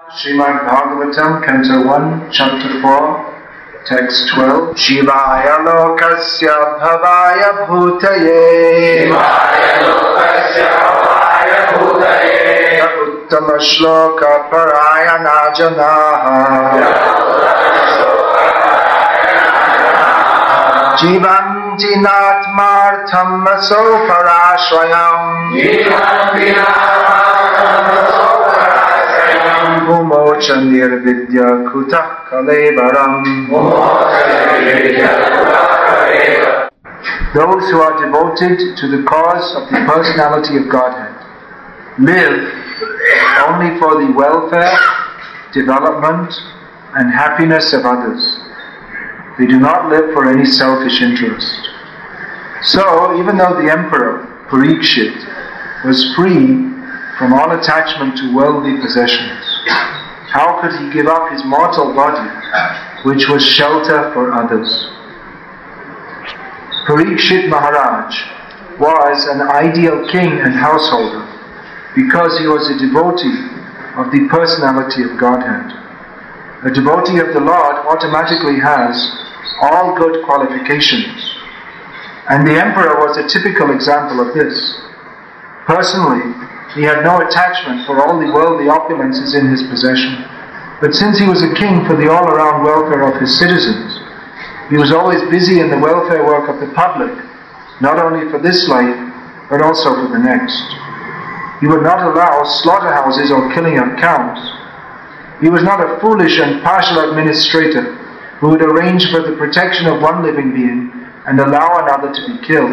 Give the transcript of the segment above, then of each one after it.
Srimad Bhagavatam, Canto 1, Chapter 4, Text 12. Shivaya lokasya bhavaya bhutaye Uttama shloka parayana janaha Jivanti natmartham aso parashrayam Mumocha nirvidya kutah kalevaram. Those who are devoted to the cause of the personality of Godhead live only for the welfare, development, and happiness of others. They do not live for any selfish interest. So, even though the emperor, Parikshit, was free from all attachment to worldly possessions, how could he give up his mortal body, which was shelter for others? Parikshit Maharaj was an ideal king and householder because he was a devotee of the personality of Godhead. A devotee of the Lord automatically has all good qualifications, and the emperor was a typical example of this. Personally, he had no attachment for all the worldly opulences in his possession, but since he was a king for the all-around welfare of his citizens, he was always busy in the welfare work of the public, not only for this life, but also for the next. He would not allow slaughterhouses or killing of cows. He was not a foolish and partial administrator who would arrange for the protection of one living being and allow another to be killed.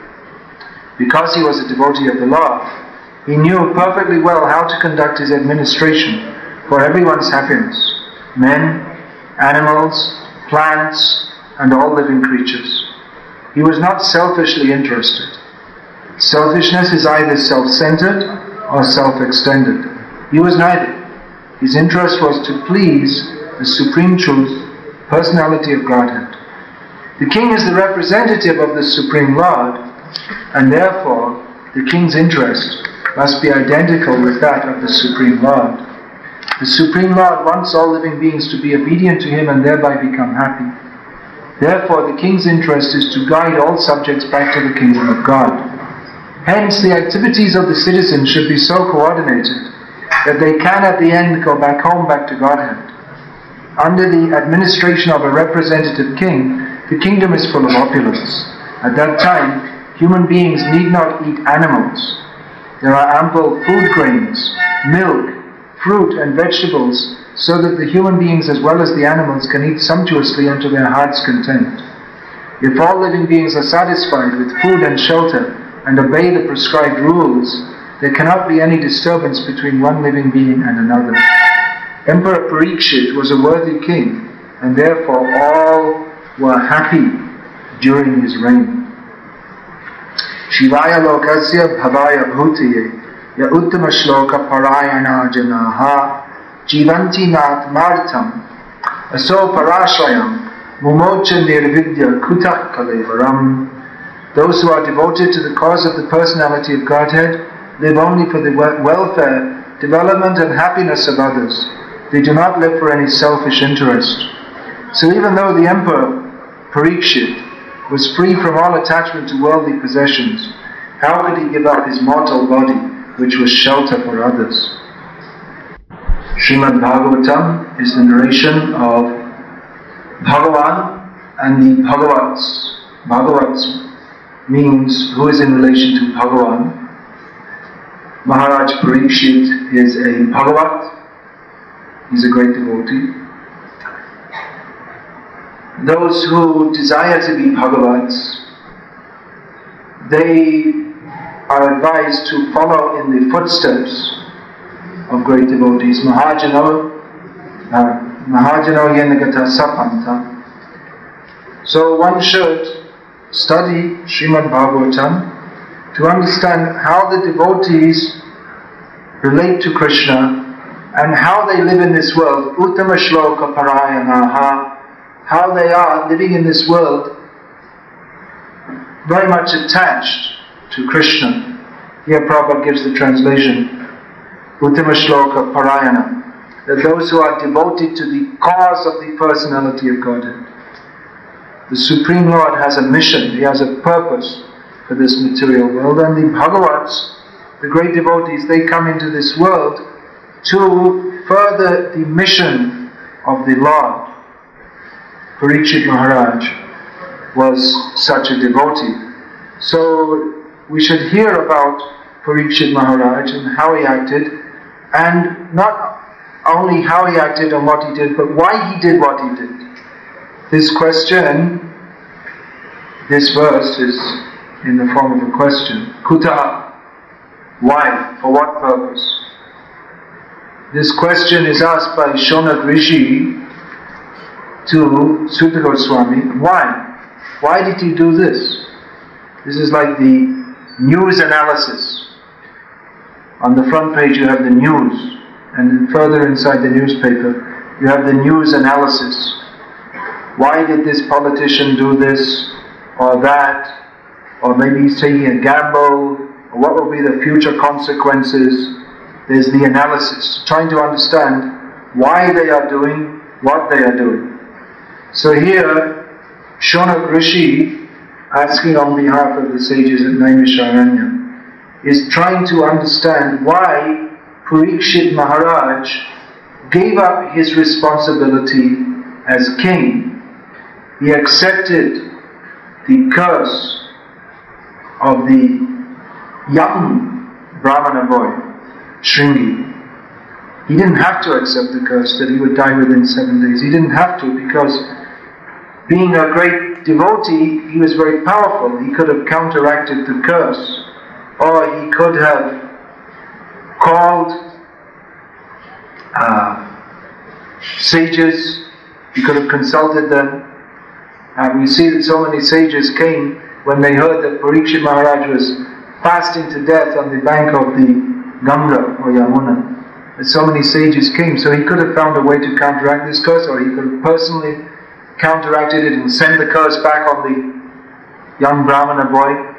Because he was a devotee of the Lord, he knew perfectly well how to conduct his administration for everyone's happiness: men, animals, plants, and all living creatures. He was not selfishly interested. Selfishness is either self-centered or self-extended. He was neither. His interest was to please the Supreme Truth, personality of Godhead. The king is the representative of the Supreme Lord, and therefore the king's interest must be identical with that of the Supreme Lord. The Supreme Lord wants all living beings to be obedient to him and thereby become happy. Therefore, the king's interest is to guide all subjects back to the kingdom of God. Hence, the activities of the citizens should be so coordinated that they can at the end go back home, back to Godhead. Under the administration of a representative king, the kingdom is full of opulence. At that time, human beings need not eat animals. There are ample food grains, milk, fruit and vegetables, so that the human beings as well as the animals can eat sumptuously unto their heart's content. If all living beings are satisfied with food and shelter and obey the prescribed rules, there cannot be any disturbance between one living being and another. Emperor Parikshit was a worthy king, and therefore all were happy during his reign. Shivaya lokasya bhavaya bhutaye ya uttama shloka parayana janaha jivanti natmartham aso parashrayam mumocha nirvidya kutah kalevaram. Those who are devoted to the cause of the personality of Godhead live only for the welfare, development and happiness of others. They do not live for any selfish interest. So even though the emperor Parikshit was free from all attachment to worldly possessions, how could he give up his mortal body, which was shelter for others? Srimad Bhagavatam is the narration of Bhagavan and the Bhagavats. Bhagavats means who is in relation to Bhagavan. Maharaj Parikshit is a Bhagavat. He's a great devotee. Those who desire to be Bhagavats, they are advised to follow in the footsteps of great devotees. Mahajano Yenagata Sapanta. So one should study Srimad Bhagavatam to understand how the devotees relate to Krishna and how they live in this world. Uttama shloka parayanaha. How they are living in this world very much attached to Krishna. Here Prabhupada gives the translation, Uttama Shloka Parayana. that those who are devoted to the cause of the personality of Godhead. The Supreme Lord has a mission, He has a purpose for this material world, and the Bhagavats, the great devotees, they come into this world to further the mission of the Lord. Parikshit Maharaj was such a devotee. So we should hear about Parikshit Maharaj and how he acted, and not only how he acted and what he did, but why he did what he did. This question, this verse is in the form of a question. Kuta, why? For what purpose? This question is asked by Shonak Rishi to Suta Goswami. Why? Why did he do this? This is like the news analysis. On the front page you have the news, and then further inside the newspaper you have the news analysis. Why did this politician do this or that? Or maybe he's taking a gamble, or what will be the future consequences? There's the analysis, trying to understand why they are doing what they are doing. So here, Shonak Rishi, asking on behalf of the sages at Naimisharanya, is trying to understand why Parikshit Maharaj gave up his responsibility as king. He accepted the curse of the young Brahmana boy, Shringi. He didn't have to accept the curse that he would die within 7 days. He didn't have to, because being a great devotee, he was very powerful. He could have counteracted the curse, or he could have called sages. He could have consulted them. We see that so many sages came when they heard that Parikshit Maharaj was fasting to death on the bank of the Ganga or Yamuna. And so many sages came, so he could have found a way to counteract this curse, or he could have personally counteracted it and sent the curse back on the young Brahmana boy.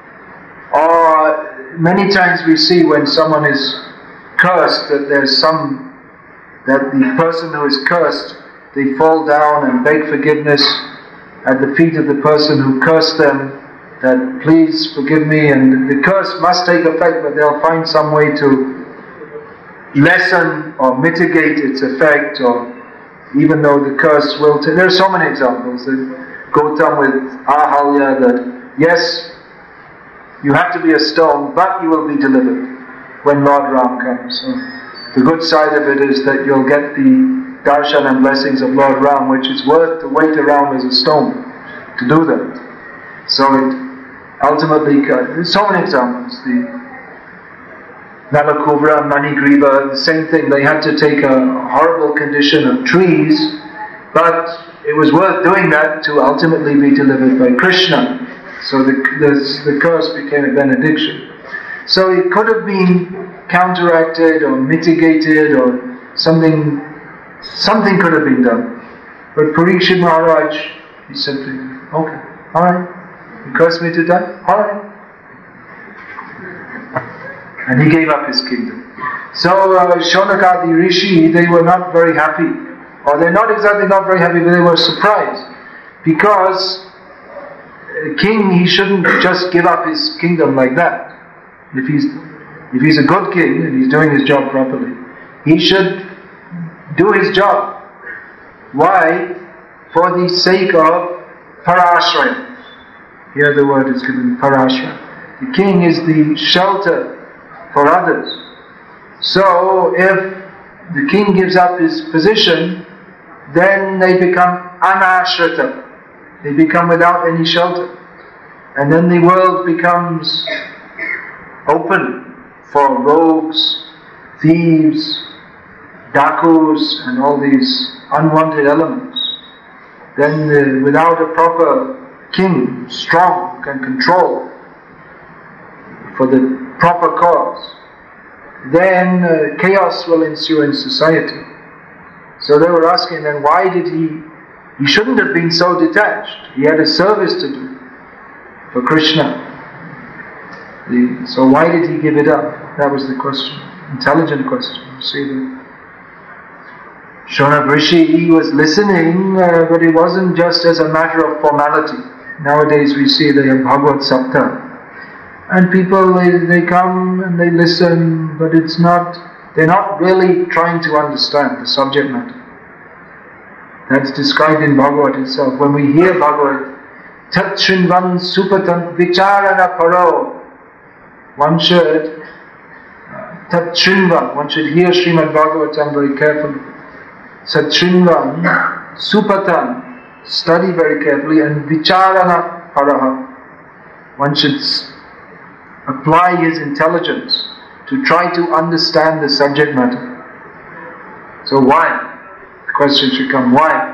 Or many times we see when someone is cursed that that the person who is cursed, they fall down and beg forgiveness at the feet of the person who cursed them, that please forgive me, and the curse must take effect, but they'll find some way to lessen or mitigate its effect, or even though the curse will take. There are so many examples that Gautam with Ahalya, that yes, you have to be a stone, but you will be delivered when Lord Ram comes. So the good side of it is that you'll get the darshan and blessings of Lord Ram, which is worth to wait around as a stone to do that. So it ultimately, there's so many examples. The Nalakubra, Manigriva, the same thing. They had to take a horrible condition of trees, but it was worth doing that to ultimately be delivered by Krishna. So the curse became a benediction. So it could have been counteracted or mitigated, or something could have been done. But Parikshit Maharaj, he simply, okay, alright, you cursed me to die? Alright. And he gave up his kingdom. So Shonakadi Rishi, they were not very happy. Or they're not exactly not very happy, but they were surprised. Because a king, he shouldn't just give up his kingdom like that. If he's a good king and he's doing his job properly, he should do his job. Why? For the sake of Parashraya. Here the word is given, Parashraya. The king is the shelter for others. So if the king gives up his position, then they become anashrita. They become without any shelter. And then the world becomes open for rogues, thieves, dakus, and all these unwanted elements. Then without a proper king, strong, who can control for the proper cause, then chaos will ensue in society. So they were asking then, why did he shouldn't have been so detached. He had a service to do for Krishna. So why did he give it up? That was the question. Intelligent question. You see that? Shaunak Rishi, he was listening, but it wasn't just as a matter of formality. Nowadays we see they have Bhagavad Sapta. And people, they come and they listen, but they're not really trying to understand the subject matter. That's described in Bhagavad itself. When we hear Bhagavad, Tat Shrinvan Supatam Vicharana Paro, one should Tat Shrinvan, one should hear Srimad Bhagavatam very carefully. Sat Shrinvan Supatan, study very carefully, and Vicharana Paraha, one should apply his intelligence to try to understand the subject matter. So why? The question should come, why?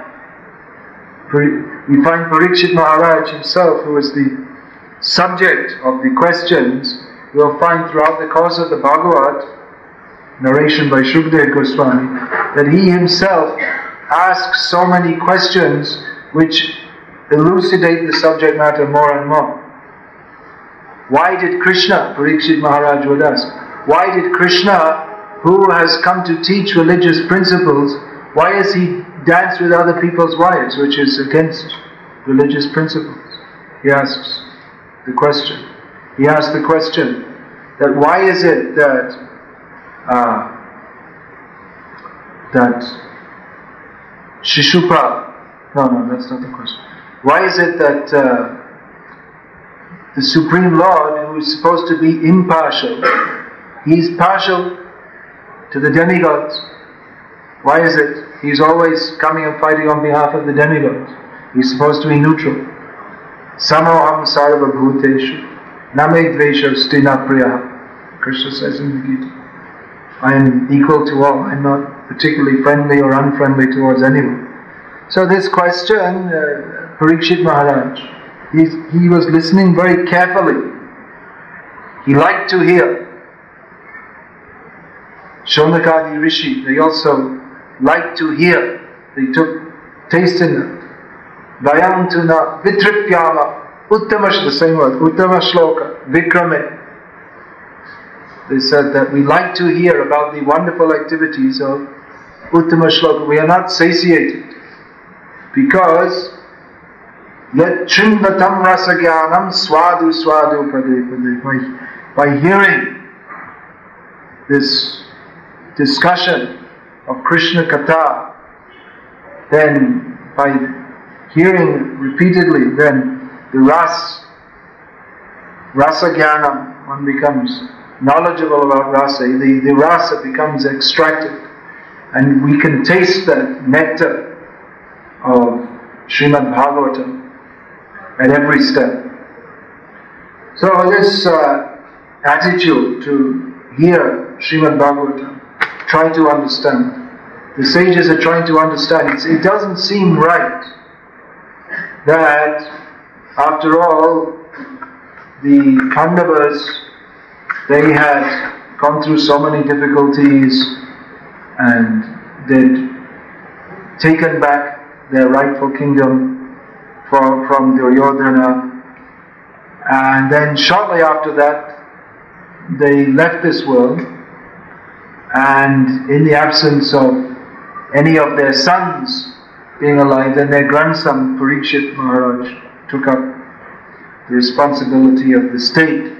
We find Parikshit Maharaj himself, who is the subject of the questions. We'll find throughout the course of the Bhagavad, narration by Shukdev Goswami, that he himself asks so many questions which elucidate the subject matter more and more. Why did Krishna, Parikshit Maharaj would ask, why did Krishna, who has come to teach religious principles, why has he danced with other people's wives, which is against religious principles? He asks the question. He asks the question that why is it that Shishupal, no, that's not the question. Why is it that the Supreme Lord, who is supposed to be impartial, he's partial to the demigods? Why is it? He's always coming and fighting on behalf of the demigods. He's supposed to be neutral. Samoham sarva bhuteshu name dvesha stina priya. Krishna says in the Gita, I am equal to all. I'm not particularly friendly or unfriendly towards anyone. So this question, Parikshit Maharaj, he was listening very carefully. He liked to hear. Shaunakadi Rishi, they also liked to hear. They took taste in it. Vayantuna vitripyama uttama, the same word, uttama shloka, vikrame. They said that we like to hear about the wonderful activities of uttama shloka. We are not satiated because yet chinvatam rasagyanam swadu swadu pade pade. By hearing this discussion of Krishna Katha, then by hearing repeatedly, then the Rasagyanam, one becomes knowledgeable about rasa, the rasa becomes extracted, and we can taste the nectar of Srimad Bhagavatam at every step. So this attitude to hear Srimad Bhagavatam, try to understand. The sages are trying to understand. It doesn't seem right that, after all, the Pandavas, they had gone through so many difficulties and they'd taken back their rightful kingdom from Duryodhana, and then shortly after that they left this world, and in the absence of any of their sons being alive, then their grandson Parikshit Maharaj took up the responsibility of the state.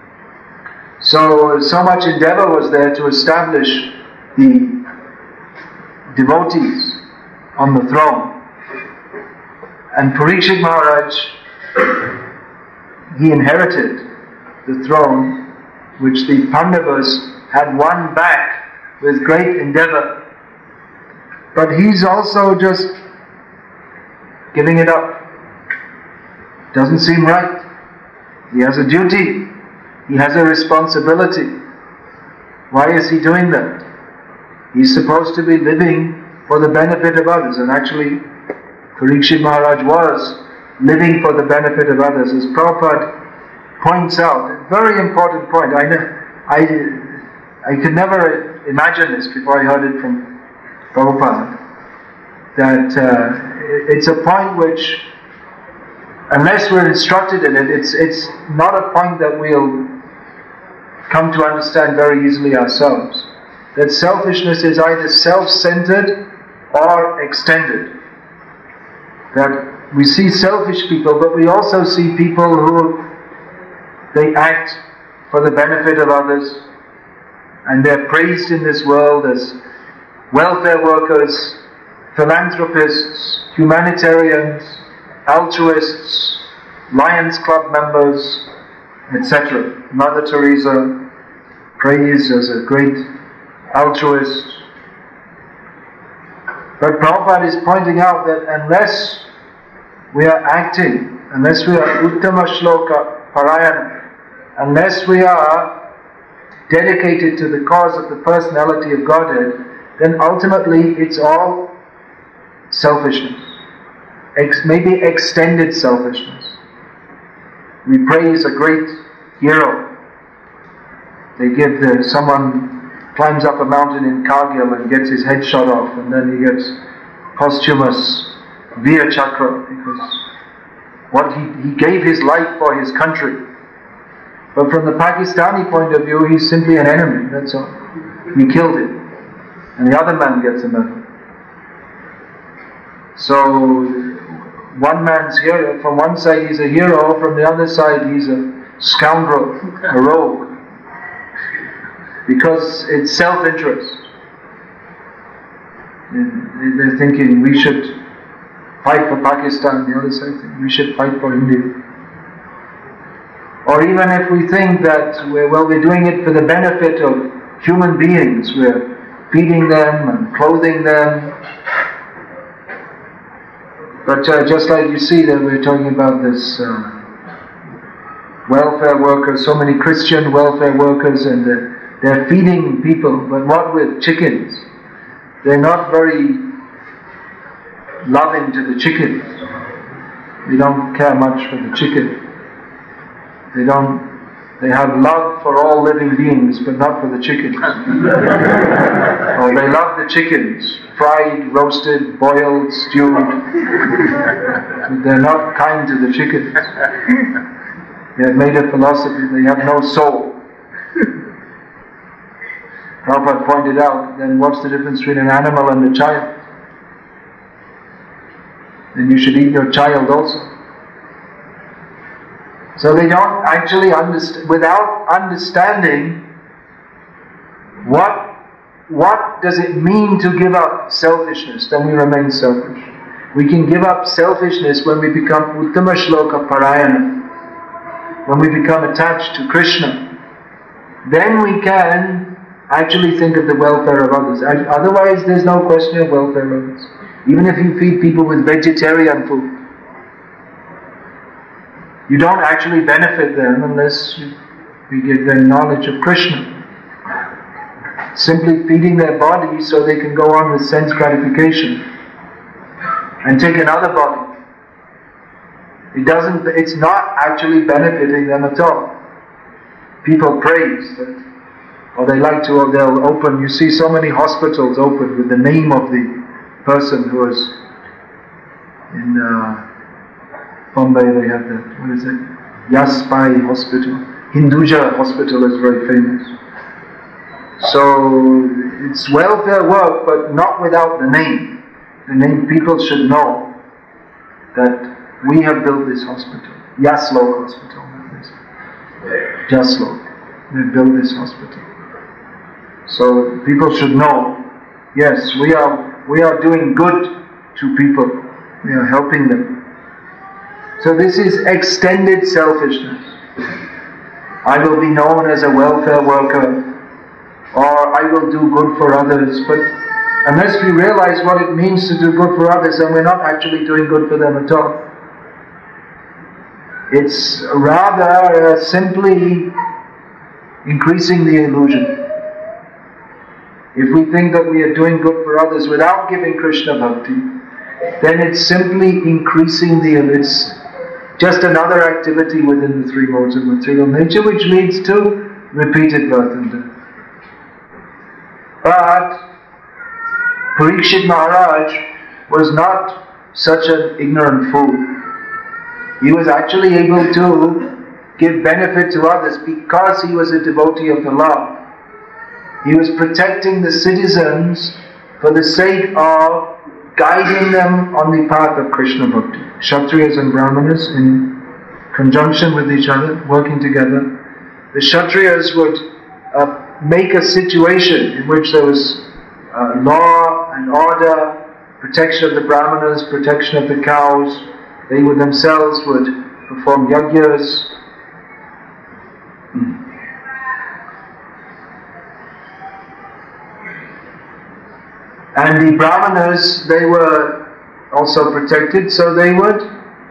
So much endeavor was there to establish the devotees on the throne. And Parikshit Maharaj, he inherited the throne which the Pandavas had won back with great endeavor. But he's also just giving it up. Doesn't seem right. He has a duty. He has a responsibility. Why is he doing that? He's supposed to be living for the benefit of others, and actually Parikshit Maharaj was living for the benefit of others, as Prabhupada points out. A very important point. I could never imagine this before I heard it from Prabhupada, that it's a point which, unless we're instructed in it, it's not a point that we'll come to understand very easily ourselves. That selfishness is either self-centered or extended. That we see selfish people, but we also see people who they act for the benefit of others, and they're praised in this world as welfare workers, philanthropists, humanitarians, altruists, Lions Club members, etc. Mother Teresa praised as a great altruist. But Prabhupada is pointing out that unless we are acting, unless we are Uttama Shloka Parayana, unless we are dedicated to the cause of the personality of Godhead, then ultimately it's all selfishness. Maybe extended selfishness. We praise a great hero. They give someone climbs up a mountain in Kargil and gets his head shot off, and then he gets posthumous Veer Chakra because he gave his life for his country. But from the Pakistani point of view, he's simply an enemy, that's all. We killed him. And the other man gets a medal. So, one man's hero, from one side he's a hero, from the other side he's a scoundrel, a rogue. Because it's self-interest. They're thinking we should fight for Pakistan, the other side thinks we should fight for India. Or even if we think that we're doing it for the benefit of human beings, we're feeding them and clothing them. But just like you see that we're talking about this welfare workers, so many Christian welfare workers, and they're feeding people, but what with chickens? They're not very loving to the chickens. They don't care much for the chicken. They have love for all living beings, but not for the chickens. Or they love the chickens, fried, roasted, boiled, stewed. But they're not kind to the chickens. They have made a philosophy, they have no soul. Prabhupada pointed out, then what's the difference between an animal and a child? Then you should eat your child also. So they don't actually understand, without understanding what does it mean to give up selfishness, then we remain selfish. We can give up selfishness when we become Uttama Shloka Parayana, when we become attached to Krishna. Then we can actually think of the welfare of others. Otherwise there's no question of welfare of others. Even if you feed people with vegetarian food, you don't actually benefit them unless we give them knowledge of Krishna. Simply feeding their body so they can go on with sense gratification and take another body. It's not actually benefiting them at all. People praise that, or they like to, or they'll open, you see so many hospitals open with the name of the person who was in Bombay. They have that, what is it? Yaspai Hospital. Hinduja Hospital is very famous. So it's welfare work, but not without the name. The name, people should know that we have built this hospital. Yaslok Hospital. Yaslok. We built this hospital. So people should know, yes, we are doing good to people. We are helping them. So this is extended selfishness. I will be known as a welfare worker, or I will do good for others. But unless we realize what it means to do good for others, then we're not actually doing good for them at all. It's rather simply increasing the illusion. If we think that we are doing good for others without giving Krishna bhakti, then it's simply increasing it's just another activity within the three modes of material nature, which leads to repeated birth and death. But Parikshit Maharaj was not such an ignorant fool. He was actually able to give benefit to others because he was a devotee of the Lord. He was protecting the citizens for the sake of guiding them on the path of Krishna Bhakti. Kshatriyas and Brahmanas in conjunction with each other, working together. The Kshatriyas would make a situation in which there was law and order, protection of the Brahmanas, protection of the cows. They themselves would perform yagyas. And the Brahmanas, they were also protected, so they would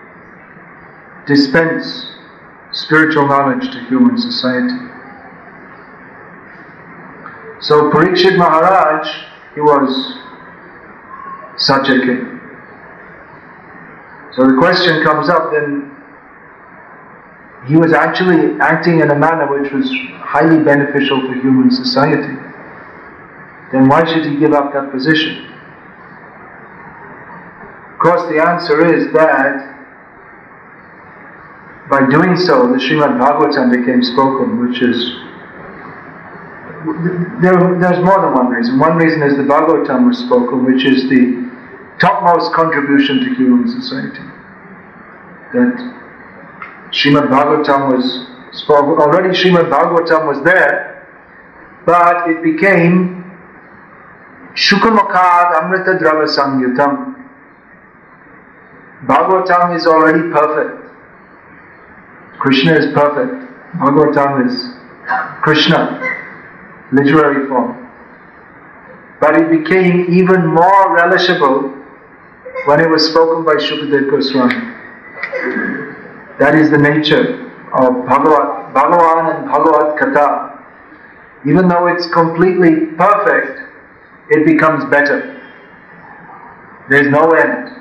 dispense spiritual knowledge to human society. So Parikshit Maharaj, he was such a king. So the question comes up, then he was actually acting in a manner which was highly beneficial for human society. Then why should he give up that position? Of course, the answer is that by doing so, the Srimad Bhagavatam became spoken, which is... There's more than one reason. One reason is the Bhagavatam was spoken, which is the topmost contribution to human society. That Srimad Bhagavatam was spoken. Already Srimad Bhagavatam was there, but it became Shukamakad Amrita Drava Samyutam. Bhagavatam is already perfect. Krishna is perfect. Bhagavatam is Krishna, literary form. But it became even more relishable when it was spoken by Shukadeva Goswami. That is the nature of Bhagavan and Bhagavad Katha. Even though it's completely perfect, it becomes better. There's no end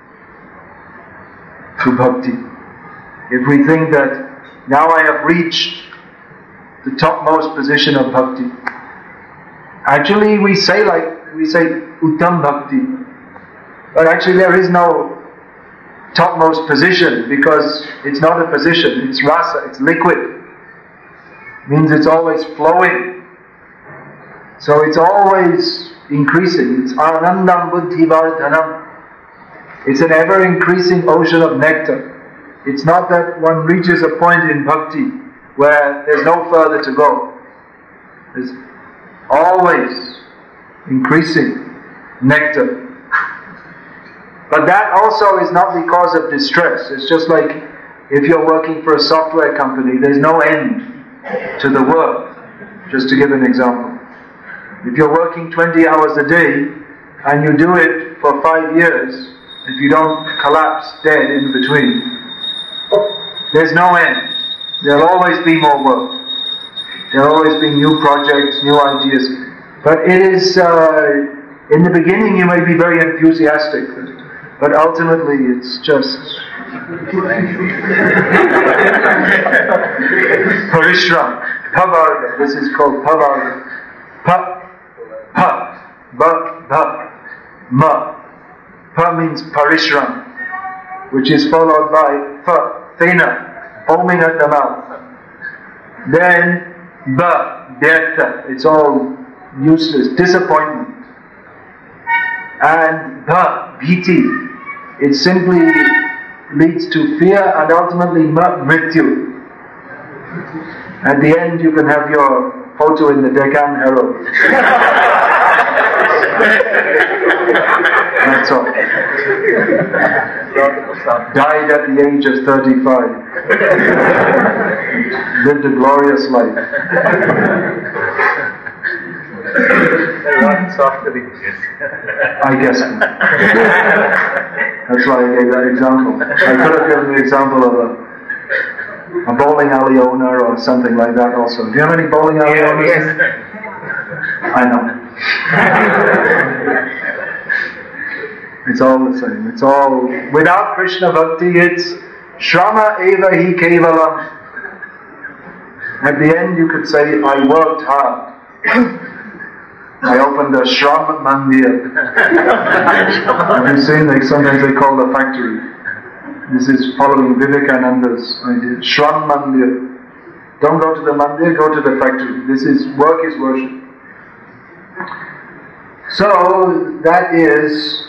to bhakti. If we think that now I have reached the topmost position of bhakti, actually we say Uttam Bhakti, but actually there is no topmost position, because it's not a position, it's rasa, it's liquid. It means it's always flowing. So it's always increasing. It's Anandam Buddhi Vardhanam. It's an ever increasing ocean of nectar. It's not that one reaches a point in bhakti where there's no further to go. There's always increasing nectar. But that also is not because of distress. It's just like if you're working for a software company, there's no end to the work. Just to give an example. If you're working 20 hours a day and you do it for 5 years, if you don't collapse dead in between, there's no end. There'll always be more work. There'll always be new projects, new ideas. But it is, in the beginning you may be very enthusiastic, but ultimately it's just Parishram, Pavarga. This is called Pavarga. Pa, ma. Pa means Parishram, which is followed by fa, thena, oming at the mouth. Then ba, dyartha, it's all useless, disappointment. And ba, bhiti, it simply leads to fear, and ultimately mrityu. At the end you can have your photo in the Deccan Herald. That's all. Died at the age of 35. Lived a glorious life. I guess. That's why I gave that example. I could have given the example of a bowling alley owner or something like that also. Do you have any bowling alley owners? Yes. I know. It's all the same. It's all, without Krishna Bhakti, it's Shrama Eva Hi Kevalam. At the end you could say, I worked hard. I opened a Shram Mandir. Have you seen, sometimes they call the factory. This is following Vivekananda's idea. Shram Mandir. Don't go to the mandir, go to the factory. This is, work is worship. So that is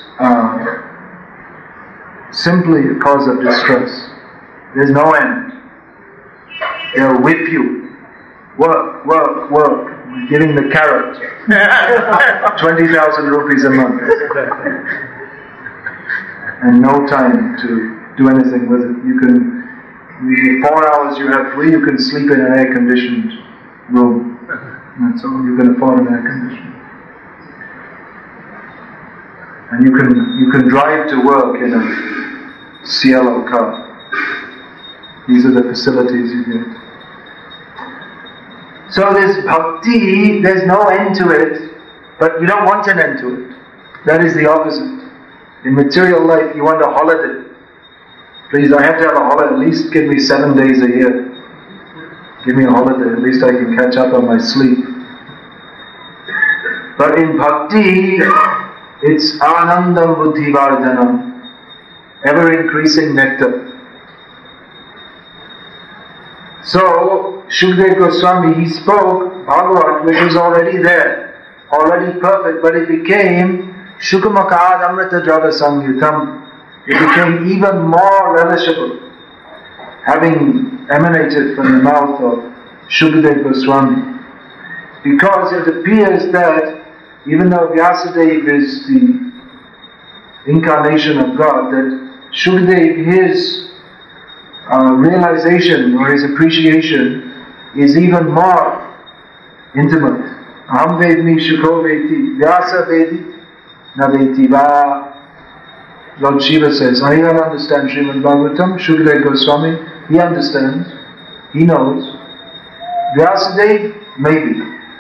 simply a cause of distress. There's no end. They'll whip you. Work, work, work. Giving the carrot. 20,000 rupees a month. And no time to do anything with it. You can, 4 hours you have free, you can sleep in an air-conditioned room. That's all you can afford, an air conditioning. And you can drive to work in a Cielo car. These are the facilities you get. So this bhakti, there's no end to it, but you don't want an end to it. That is the opposite. In material life, you want a holiday. Please, I have to have a holiday. At least give me 7 days a year. Give me a holiday. At least I can catch up on my sleep. But in bhakti, it's anandam buddhivardhanam, ever increasing nectar. So, Shukadeva Goswami, he spoke Bhagavat, which was already there, already perfect, but it became Shukamakad Amrita Jada Samyutam. It became even more relishable, having emanated from the mouth of Shukadeva Goswami. Because it appears that even though Vyasadeva is the incarnation of God, that Shukadeva, his realization or his appreciation is even more intimate. Aham vedmi Shukho veti, Vyasa vedi, na veti va. Lord Shiva says, I don't understand Srimad Bhagavatam. Shukadeva Goswami, he understands, he knows. Vyasadeva, maybe.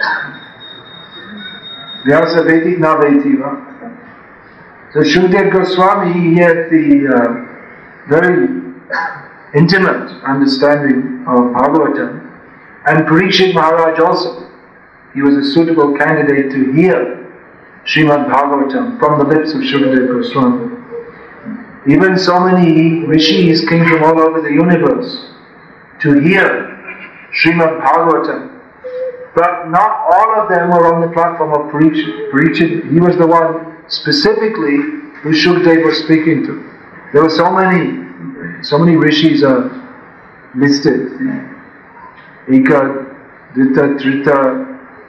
Vyasa veti, na veti va. So Shukadeva Goswami, he had the very intimate understanding of Bhagavatam, and Parikshit Maharaj also. He was a suitable candidate to hear Srimad Bhagavatam from the lips of Shukadeva Goswami. Even so many rishis came from all over the universe to hear Srimad Bhagavatam, but not all of them were on the platform of Parikshit. Parikshit, he was the one specifically who Shukadeva was speaking to. There were so many rishis are listed. Eka, Dita, Trita,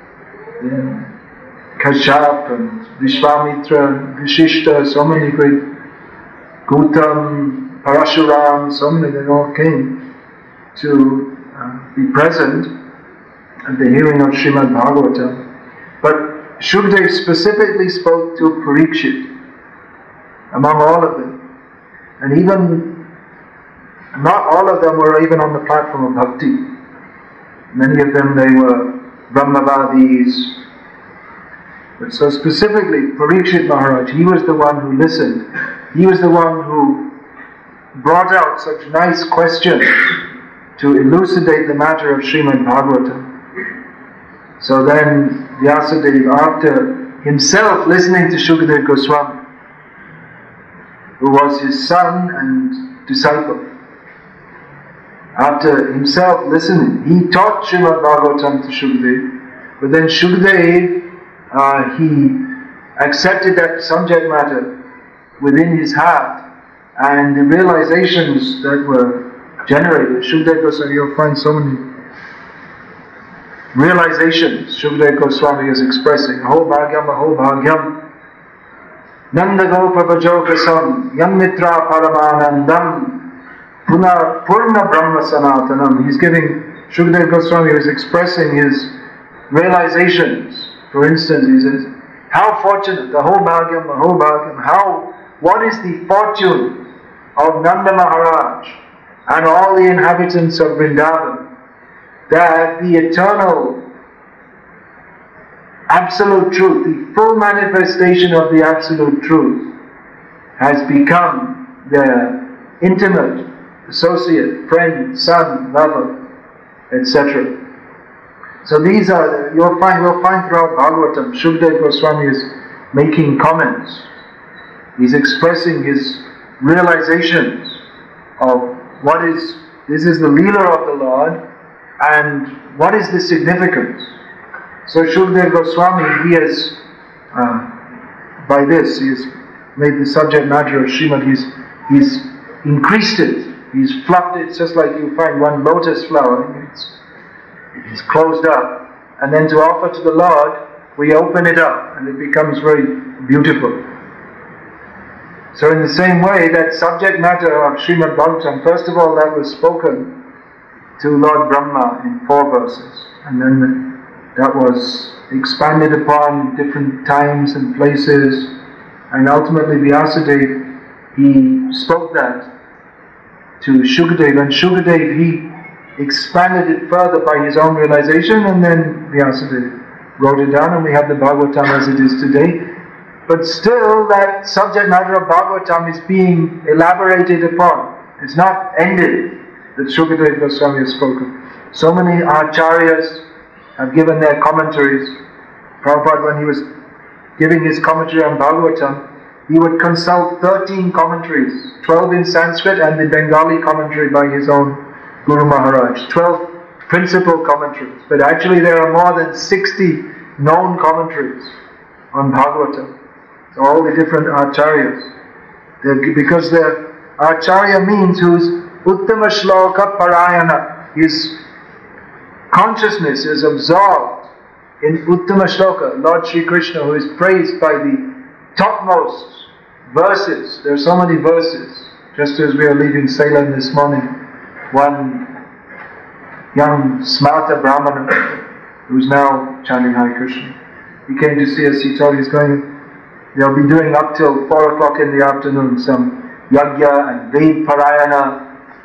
Kashyap, and Vishwamitra, Vishishta, so many great, Gautam, Parashuram, so many, they all came to be present at the hearing of Srimad Bhagavatam. But Shukadeva specifically spoke to Parikshit among all of them. And even not all of them were even on the platform of bhakti. Many of them, they were Brahmavadis. But so specifically, Parikshit Maharaj, he was the one who listened. He was the one who brought out such nice questions to elucidate the matter of Srimad Bhagavatam. So then Vyasadeva, after himself listening to Shukadeva Goswami, who was his son and disciple, after himself listening, he taught Srimad Bhagavatam to Shukadeva, but then Shukadeva, he accepted that subject matter within his heart, and the realizations that were generated. Shukadeva Goswami, you'll find so many realizations Shukadeva Goswami is expressing. Aho bhagyam, Nanda Gopa Vajokasam, Yam Mitra Paramanandam, Purna Brahma Sanatanam. He's giving, Shukadeva Goswami was expressing his realizations. For instance, he says, how fortunate, Aho bhagyam, what is the fortune of Nanda Maharaj and all the inhabitants of Vrindavan, that the eternal absolute truth, the full manifestation of the absolute truth, has become their intimate associate, friend, son, lover, etc. So these are, we'll find throughout Bhagavatam, Shukadeva Goswami is making comments. He's expressing his realizations of this is the Leela of the Lord, and what is the significance. So Shukadeva Goswami, by this. He has made the subject matter of Srimad, he's increased it, he's fluffed it, just like you find one lotus flower, it's closed up. And then to offer to the Lord, we open it up and it becomes very beautiful. So in the same way, that subject matter of Srimad Bhagavatam, first of all, that was spoken to Lord Brahma in 4 verses. And then that was expanded upon different times and places. And ultimately Vyasadeva, he spoke that to Shukadeva. And Shukadeva, he expanded it further by his own realization, and then Vyasadeva wrote it down, and we have the Bhagavatam as it is today. But still, that subject matter of Bhagavatam is being elaborated upon. It's not ended, that Shukadeva Goswami has spoken. So many acharyas have given their commentaries. Prabhupada, when he was giving his commentary on Bhagavatam, he would consult 13 commentaries, 12 in Sanskrit and the Bengali commentary by his own Guru Maharaj, 12 principal commentaries. But actually there are more than 60 known commentaries on Bhagavatam. So all the different acharyas. Because the acharya means whose uttama shloka parayana, his consciousness is absorbed in uttama shloka, Lord Sri Krishna, who is praised by the topmost verses. There are so many verses. Just as we are leaving Salem this morning, one young Smarta Brahmana, who's now chanting Hare Krishna, he came to see us. He told us they'll be doing up till 4 o'clock in the afternoon some yajna and Ved Parayana.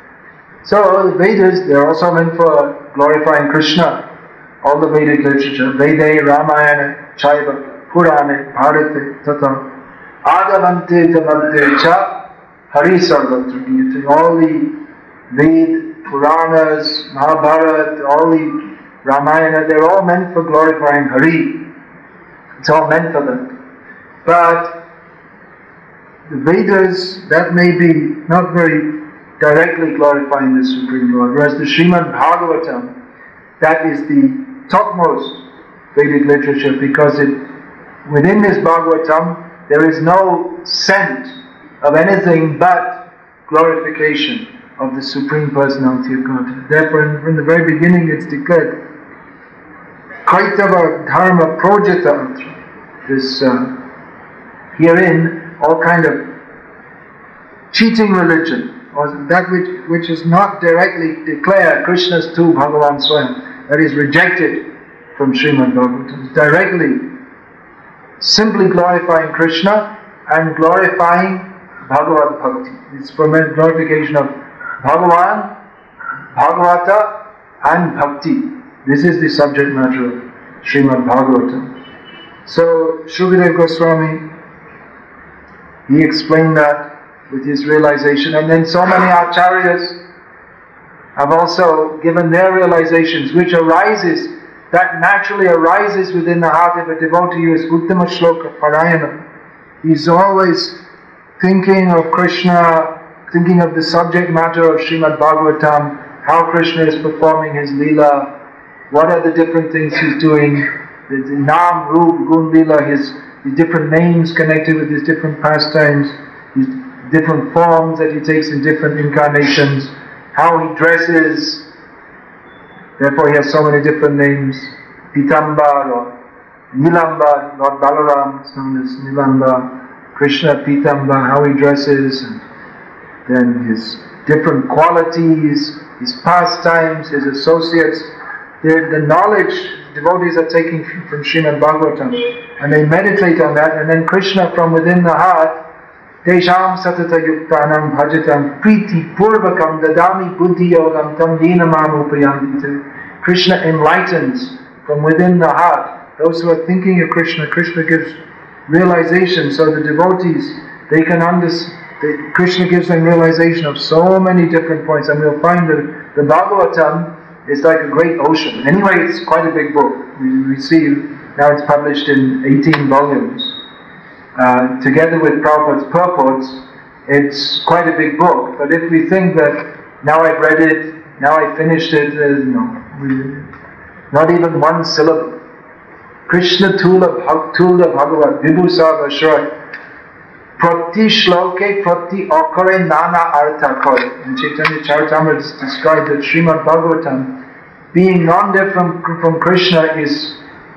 So the Vedas, they're also meant for glorifying Krishna. All the Vedic literature, Vede, Ramayana, Chaiva, Purane, Bharate, Tata, Adavante, Tamadde, Cha, Hari Sarvatra Gita. All the Ved, Puranas, Mahabharata, all the Ramayana, they're all meant for glorifying Hari. It's all meant for that. But the Vedas, that may be not very directly glorifying the Supreme Lord, whereas the Srimad Bhagavatam, that is the topmost Vedic literature, because within this Bhagavatam there is no scent of anything but glorification of the Supreme Personality of God. Therefore, from the very beginning it's declared Kaitava Dharma Projata, this herein all kind of cheating religion, or that which is not directly declared Krishna's tu Bhagavan Swayam, that is rejected from Srimad Bhagavatam, directly simply glorifying Krishna and glorifying Bhagavad Bhakti. It's for glorification of Bhagavan, Bhagavata and Bhakti. This is the subject matter of Srimad Bhagavatam. So Shukadeva Goswami, he explained that with his realization, and then so many acharyas have also given their realizations, which that naturally arises within the heart of a devotee who is Uttama Shloka Parayana. He's always thinking of Krishna, thinking of the subject matter of Srimad Bhagavatam, how Krishna is performing his Leela, what are the different things he's doing, the Nam, Rup, Gun, Leela, the different names connected with his different pastimes, his different forms that he takes in different incarnations, how he dresses. Therefore he has so many different names. Pitambar or Nilamba, Lord Balaram is known as Nilamba, Krishna Pitambar, how he dresses, and then his different qualities, his pastimes, his associates. The knowledge devotees are taking from Srimad Bhagavatam, and they meditate on that, and then Krishna from within the heart, Tesham satata yuktanam bhajatam priti purvakam dadami buddhi yogam tam dinamam upayandite. Krishna enlightens from within the heart those who are thinking of Krishna. Krishna gives realization, so the devotees, they can understand. Krishna gives them realization of so many different points, and we'll find that the Bhagavatam is like a great ocean. Anyway, it's quite a big book. We see now it's published in 18 volumes. Together with Prabhupada's purports, it's quite a big book. But if we think that now I've read it, now I finished it, not even one syllable. Krishna Tula Bhagavat Vibhusa Vashra Prati shloke prati okare nana artha kore. In Chaitanya Charitamrita it's described that Srimad Bhagavatam, being non-different from Krishna, is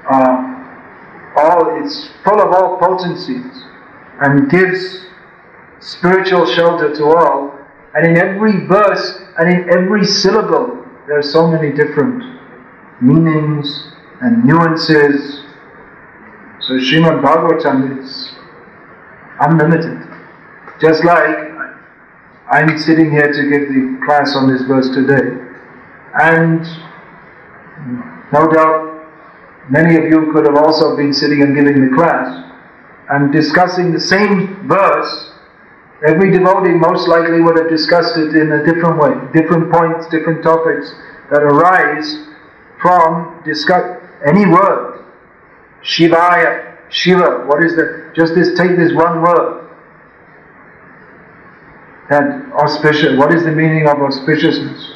it's full of all potencies and gives spiritual shelter to all. And in every verse and in every syllable, there are so many different meanings and nuances. So Srimad Bhagavatam is unlimited. Just like I'm sitting here to give the class on this verse today, and no doubt many of you could have also been sitting and giving the class and discussing the same verse. Every devotee most likely would have discussed it in a different way, different points, different topics that arise from any word. Shivaya, Shiva, what is that? Take this one word. That auspicious, what is the meaning of auspiciousness?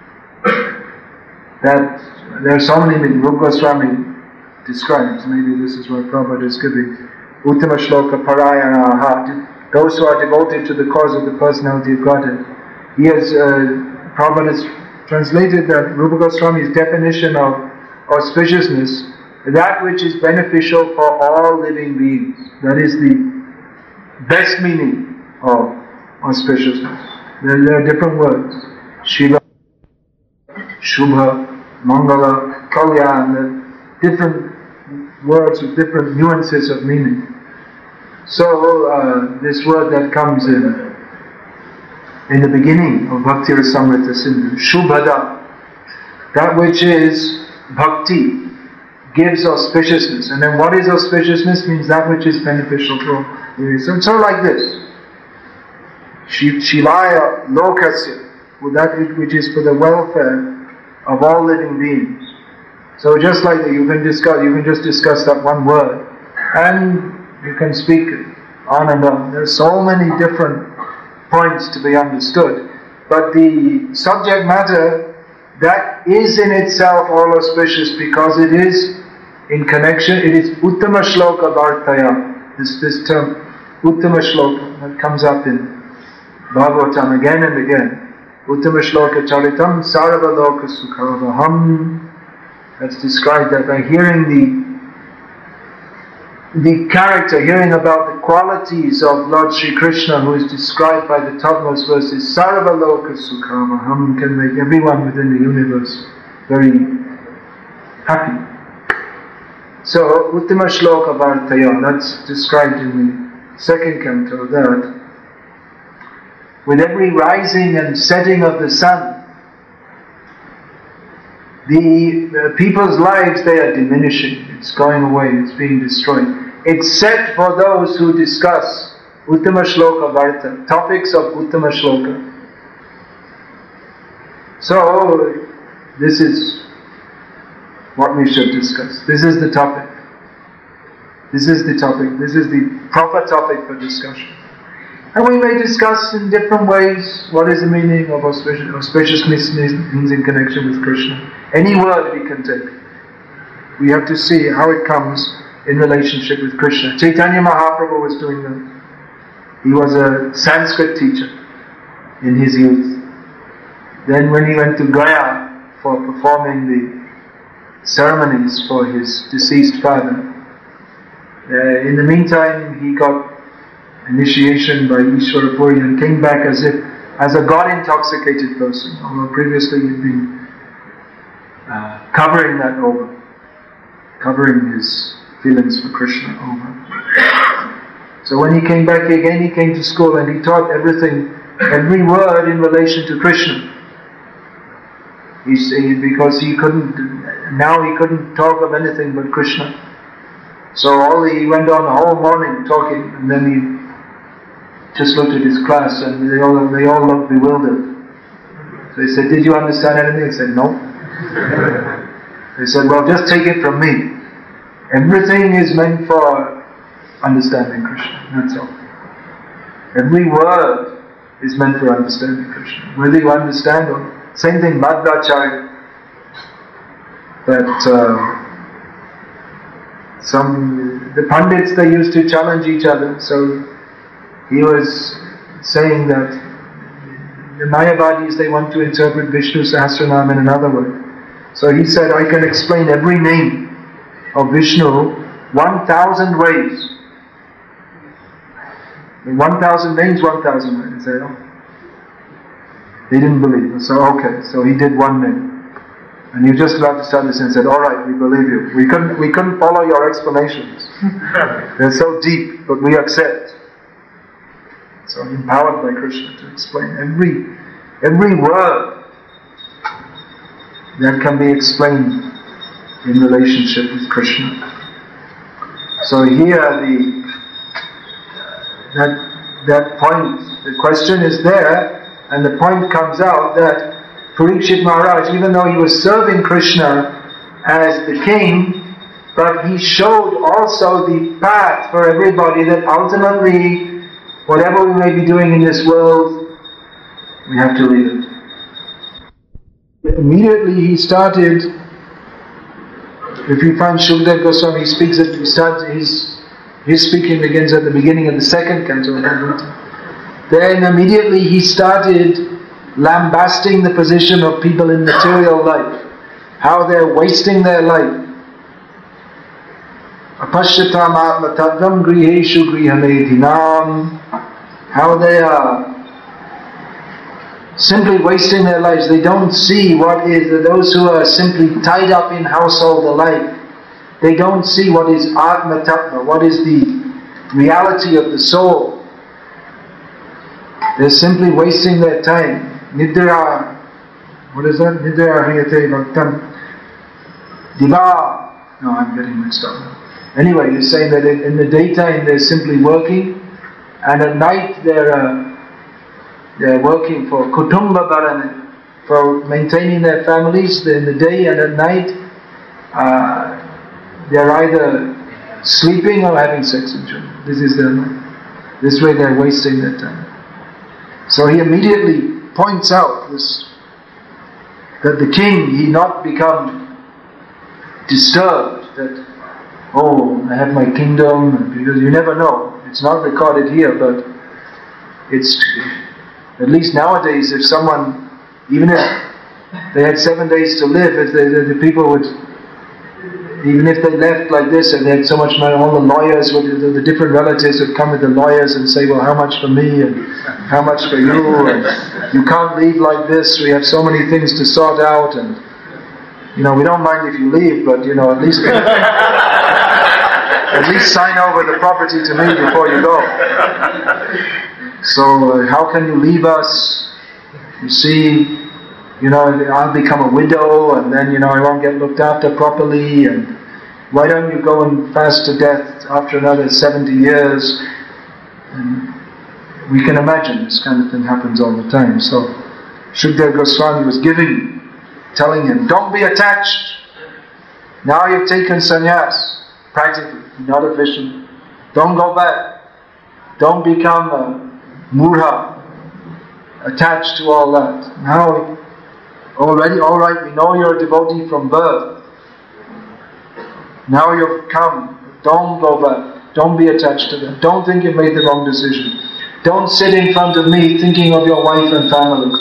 That there are so many meanings. Rupa Goswami describes, maybe this is what Prabhupada is giving, Uttama Shloka Parayanaha, those who are devoted to the cause of the personality of Godhead. Prabhupada has translated that Rupa Goswami's definition of auspiciousness, that which is beneficial for all living beings. That is the best meaning of auspiciousness. There are different words. Shiva, Shubha, Mangala, Kalyan, different words with different nuances of meaning. So this word that comes in the beginning of Bhakti Rasamrita Sindhu, Shubhada, that which is bhakti, gives auspiciousness. And then what is auspiciousness? Means that which is beneficial for all. So it's sort of like this. Shivaya lokasya, that which is for the welfare of all living beings. So just like that, you can just discuss that one word, and you can speak on and on. There are so many different points to be understood, but the subject matter, that is in itself all auspicious because it is in connection, it is Uttama Shloka Vartaya, this term Uttama Shloka that comes up in Bhagavatam again and again. Uttama Shloka Charitam Sarva Loka Sukhavaham. That's described that by hearing the character, hearing about the qualities of Lord Sri Krishna, who is described by the topmost verses, Sarva Loka Sukhavaham, can make everyone within the universe very happy. So, Uttama Shloka Vartaya, that's described in the second canto, that with every rising and setting of the sun, the people's lives, they are diminishing, it's going away, it's being destroyed, except for those who discuss Uttama Shloka Varta, topics of Uttama Shloka. So, this is what we should discuss. This is the topic. This is the topic. This is the proper topic for discussion. And we may discuss in different ways what is the meaning of auspiciousness means in connection with Krishna. Any word we can take. We have to see how it comes in relationship with Krishna. Chaitanya Mahaprabhu was doing that. He was a Sanskrit teacher in his youth. Then when he went to Gaya for performing the ceremonies for his deceased father, in the meantime he got initiation by Ishvara Puri and came back as a God-intoxicated person, although previously he'd been covering that over, covering his feelings for Krishna over. So when he came back again, he came to school and he taught everything, every word in relation to Krishna. Because he couldn't talk of anything but Krishna. So he went on the whole morning talking, and then he just looked at his class, and they all looked bewildered. So he said, "Did you understand anything?" He said, "No." They said, "Well, just take it from me. Everything is meant for understanding Krishna. That's all. Every word is meant for understanding Krishna. Whether you understand or same thing, Madhvacharya. That the Pandits, they used to challenge each other. So he was saying that the Mayavadis, they want to interpret Vishnu Sahasranam in another way. So he said, I can explain every name of Vishnu 1,000 ways. 1,000 names, 1,000 ways. He said, oh. He didn't believe. So okay, so he did one name. And you just left the service and said, all right, we believe you. We couldn't follow your explanations. They're so deep, but we accept. So empowered by Krishna to explain every word that can be explained in relationship with Krishna. So here that point, the question is there, and the point comes out that Parikshit Maharaj, even though he was serving Krishna as the king, but he showed also the path for everybody that ultimately, whatever we may be doing in this world, we have to leave it. Immediately he started, if you find Shukdev Goswami, his speaking begins at the beginning of the second canto. Then immediately he started lambasting the position of people in material life, how they're wasting their life. Apashyatam atma tattvam griheshu grihamedhinam, how they are simply wasting their lives. They don't see what is, those who are simply tied up in household life, they don't see what is atma tattva, what is the reality of the soul. They're simply wasting their time. Nidra, what is that? Nidra hriyate bhaktam. Diva. No, I'm getting mixed up now. Anyway, you're saying that in the daytime they're simply working, and at night they're working for kutumba bharana, for maintaining their families in the day, and at night they're either sleeping or having sex with children. This is their life. This way they're wasting their time. So he immediately points out this, that the king, he not become disturbed that, oh, I have my kingdom, because you never know. It's not recorded here, but it's, at least nowadays, if someone, even if they had 7 days to live, if the people would, even if they left like this and they had so much money, all the lawyers, the different relatives would come with the lawyers and say, well, how much for me and how much for you, and you can't leave like this, we have so many things to sort out, and we don't mind if you leave, but at least at least sign over the property to me before you go. So how can you leave us? You see, I'll become a widow, and then I won't get looked after properly, and why don't you go and fast to death after another 70 years? And we can imagine this kind of thing happens all the time. So Shukdev Goswami was telling him, don't be attached. Now you've taken sannyas, practically, not a vision. Don't go back. Don't become a murha, attached to all that. Now, already, all right, we know you're a devotee from birth. Now you've come. Don't go back. Don't be attached to them. Don't think you've made the wrong decision. Don't sit in front of me thinking of your wife and family.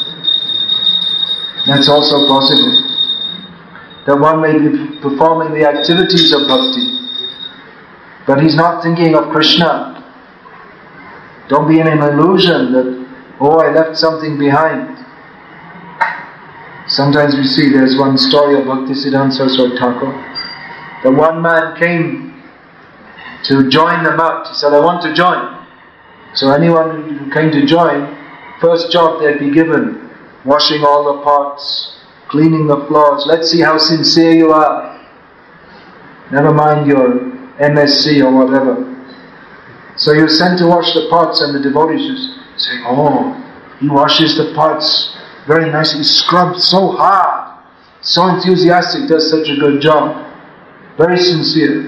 That's also possible. That one may be performing the activities of bhakti, but he's not thinking of Krishna. Don't be in an illusion that, I left something behind. Sometimes we see, there's one story of Bhaktisiddhanta Saraswati Thakur. The one man came to join the mat. He said, I want to join. So anyone who came to join, first job they'd be given, washing all the pots, cleaning the floors. Let's see how sincere you are. Never mind your MSc or whatever. So you're sent to wash the pots, and the devotees just say, he washes the pots very nicely, he scrubs so hard, so enthusiastic, does such a good job. Very sincere.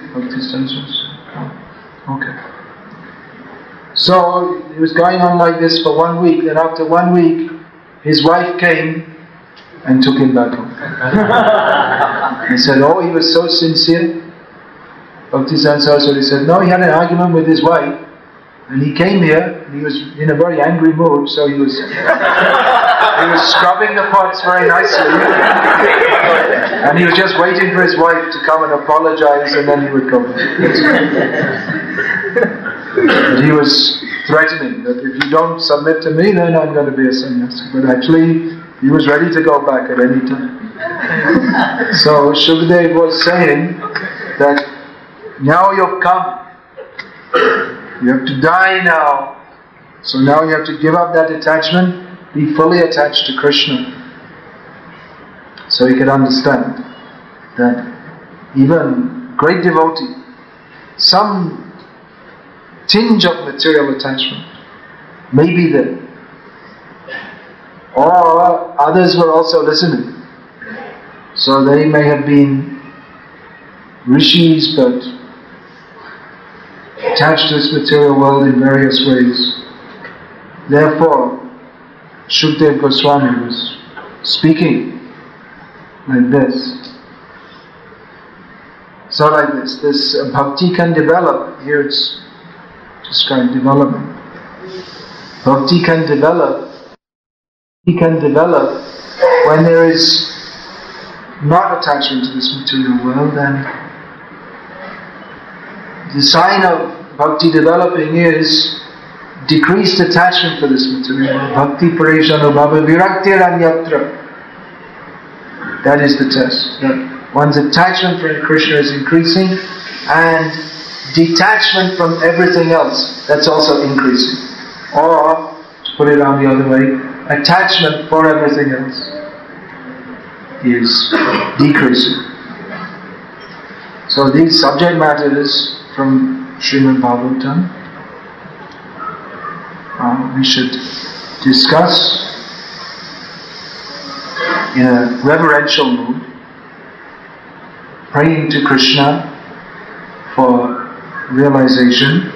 Okay. So it was going on like this for 1 week. Then after 1 week, his wife came and took him back home. He said, he was so sincere. Bhaktisiddhanta Saraswati said, no, he had an argument with his wife, And he came here, and he was in a very angry mood, so he was scrubbing the pots very nicely. And he was just waiting for his wife to come and apologize, and then he would go. But he was threatening that if you don't submit to me, then I'm going to be a sannyasi. But actually, he was ready to go back at any time. So Shukadeva was saying that now you've come. You have to die now. So now you have to give up that attachment, be fully attached to Krishna. So you can understand that even great devotee, some tinge of material attachment may be there. Or others were also listening. So they may have been rishis but attached to this material world in various ways. Therefore, Shukadeva Goswami was speaking like this. So like this bhakti can develop. Here it's described development. Bhakti can develop. He can develop when there is not attachment to this material world, and the sign of bhakti developing is decreased attachment for this material world. Bhakti pareshanubhava viraktir anyatra. That is the test. That one's attachment for Krishna is increasing, and detachment from everything else, that's also increasing. Or, to put it on the other way, attachment for everything else is decreasing. So these subject matters from Srimad Bhagavatam we should discuss in a reverential mood, praying to Krishna for realization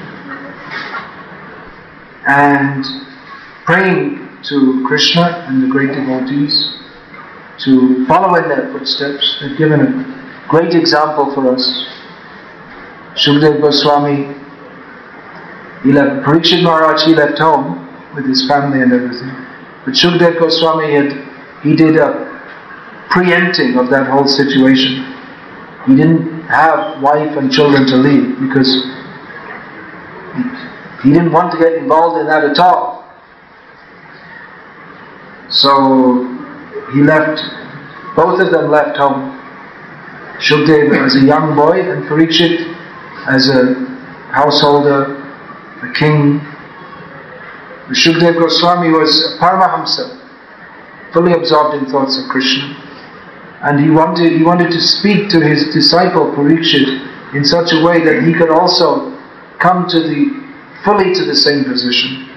and praying to Krishna and the great devotees to follow in their footsteps. They've given a great example for us. Shukadeva Goswami, Parikshit Maharaj, he left home with his family and everything. But Shukadeva Goswami he did a preempting of that whole situation. He didn't have wife and children to leave because he didn't want to get involved in that at all. So he left, both of them left home. Shukadeva as a young boy and Parikshit as a householder, a king. Shukadeva Goswami was a Paramahamsa, fully absorbed in thoughts of Krishna. And he wanted to speak to his disciple Parikshit in such a way that he could also come fully to the same position.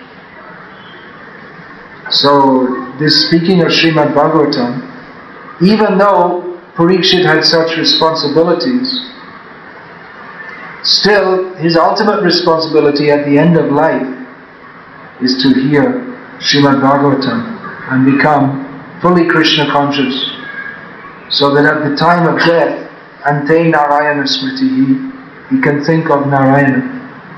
So this speaking of Srimad Bhagavatam, even though Parikshit had such responsibilities, still his ultimate responsibility at the end of life is to hear Srimad Bhagavatam and become fully Krishna conscious, so that at the time of death, Ante Narayana Smriti, he can think of Narayana.